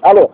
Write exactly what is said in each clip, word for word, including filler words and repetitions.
Alô?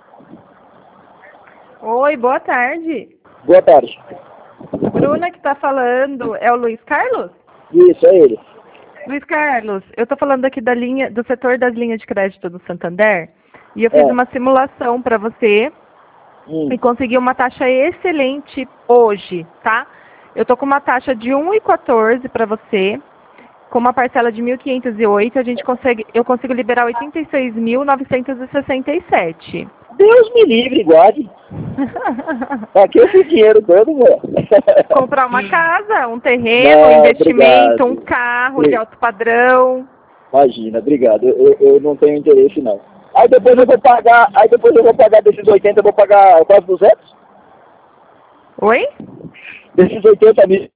Oi, boa tarde. Boa tarde. Bruna que tá falando, é o Luiz Carlos? Isso, é ele. Luiz Carlos, eu tô falando aqui da linha, do setor das linhas de crédito do Santander, e eu fiz É. uma simulação para você Hum. e consegui uma taxa excelente hoje, tá? Eu tô com uma taxa de um vírgula quatorze para você, com uma parcela de mil quinhentos e oito, a gente consegue, eu consigo liberar oitenta e seis mil novecentos e sessenta e sete. Deus me livre, guarde. Aqui esse dinheiro todo, meu. Comprar uma casa, um terreno, um Não, investimento, obrigado. um carro de alto padrão. Imagina, obrigado. Eu, eu não tenho interesse, não. Aí depois eu vou pagar, aí depois eu vou pagar desses oitenta, eu vou pagar quase duzentos? Oi? Desses oitenta mil.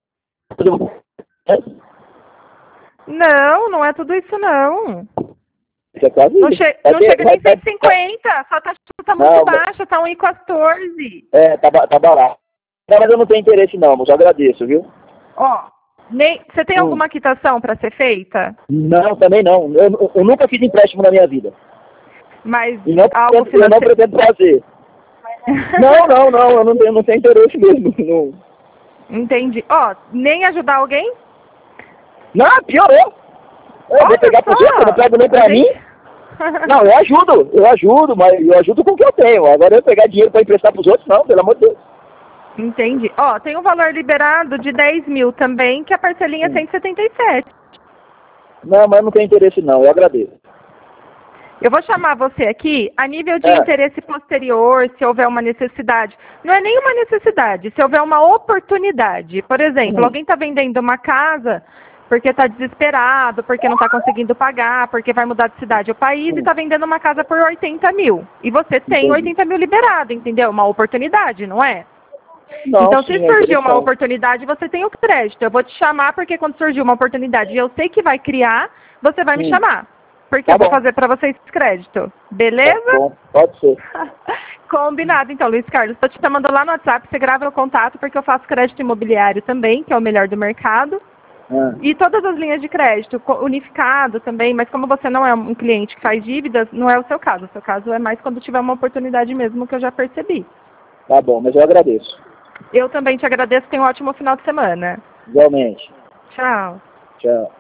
Não, não é tudo isso não. Isso é quase Não, isso. che Vai não ter- chega vai- nem vai- cento e cinquenta, só taxa tá muito Não, mas- baixa, tá um vírgula quatorze. É, tá, ba- tá barato. Não, mas eu não tenho interesse, não, mas eu agradeço, viu? Ó, nem você tem Hum. alguma quitação para ser feita? Não, também não. Eu, eu nunca fiz empréstimo na minha vida. Mas E não, algo pretendo, eu não financeiro. pretendo fazer. Não, não, não, eu não tenho, não tenho interesse mesmo. Não, Entendi. Ó, nem ajudar alguém? não piorou. Eu vou Olha pegar por só, você, eu não pego nem pra a mim. gente- Não, eu ajudo, eu ajudo, mas eu ajudo com o que eu tenho. Agora eu pegar dinheiro pra emprestar pros outros, não, pelo amor de Deus. Entendi. Ó, tem um valor liberado de dez mil também, que a parcelinha é Hum. cento e setenta e sete. Não, mas eu não tenho interesse não, eu agradeço. Eu vou chamar você aqui a nível de É. interesse posterior, se houver uma necessidade. Não é nenhuma necessidade, se houver uma oportunidade. Por exemplo, Hum. alguém está vendendo uma casa porque está desesperado, porque não está conseguindo pagar, porque vai mudar de cidade ou país Hum. e está vendendo uma casa por oitenta mil. E você tem Entendi. oitenta mil liberado, entendeu? Uma oportunidade, não é? Não, Então, sim, se é surgir uma interessante. oportunidade, você tem o crédito. Eu vou te chamar porque quando surgir uma oportunidade e eu sei que vai criar, você vai me Hum. chamar. Porque Tá eu vou bom. fazer para vocês crédito. Beleza? Tá bom, pode ser. Combinado, então, Luiz Carlos. Estou te chamando lá no WhatsApp, você grava o contato, porque eu faço crédito imobiliário também, que é o melhor do mercado. Ah, E todas as linhas de crédito, co- unificado também, mas como você não é um cliente que faz dívidas, não é o seu caso. O seu caso é mais quando tiver uma oportunidade mesmo, que eu já percebi. tá bom, mas eu agradeço. Eu também te agradeço, tenha um ótimo final de semana. Igualmente. Tchau. Tchau.